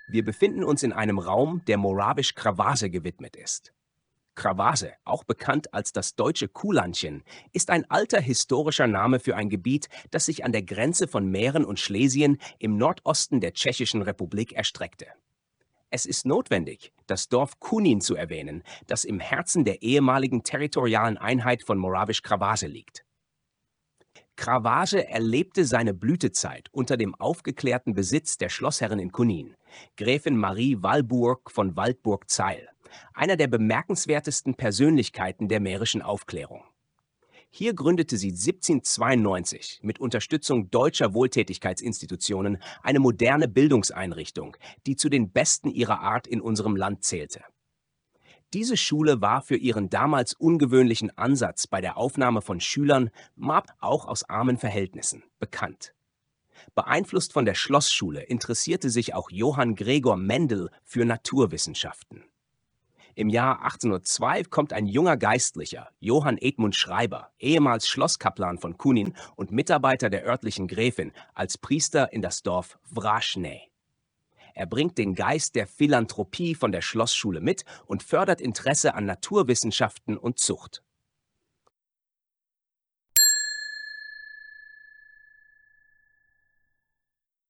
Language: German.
Wir befinden uns in einem Raum, der Moravisch-Krawase gewidmet ist. Krawase, auch bekannt als das deutsche Kuhlandchen, ist ein alter historischer Name für ein Gebiet, das sich an der Grenze von Mähren und Schlesien im Nordosten der Tschechischen Republik erstreckte. Es ist notwendig, das Dorf Kunin zu erwähnen, das im Herzen der ehemaligen territorialen Einheit von Moravisch-Krawase liegt. Krawase erlebte seine Blütezeit unter dem aufgeklärten Besitz der Schlossherrin in Kunin, Gräfin Marie Walburg von Waldburg-Zeil, einer der bemerkenswertesten Persönlichkeiten der mährischen Aufklärung. Hier gründete sie 1792 mit Unterstützung deutscher Wohltätigkeitsinstitutionen eine moderne Bildungseinrichtung, die zu den besten ihrer Art in unserem Land zählte. Diese Schule war für ihren damals ungewöhnlichen Ansatz bei der Aufnahme von Schülern, auch aus armen Verhältnissen, bekannt. Beeinflusst von der Schlossschule interessierte sich auch Johann Gregor Mendel für Naturwissenschaften. Im Jahr 1802 kommt ein junger Geistlicher, Johann Edmund Schreiber, ehemals Schlosskaplan von Kunin und Mitarbeiter der örtlichen Gräfin, als Priester in das Dorf Vračné. Er bringt den Geist der Philanthropie von der Schlossschule mit und fördert Interesse an Naturwissenschaften und Zucht.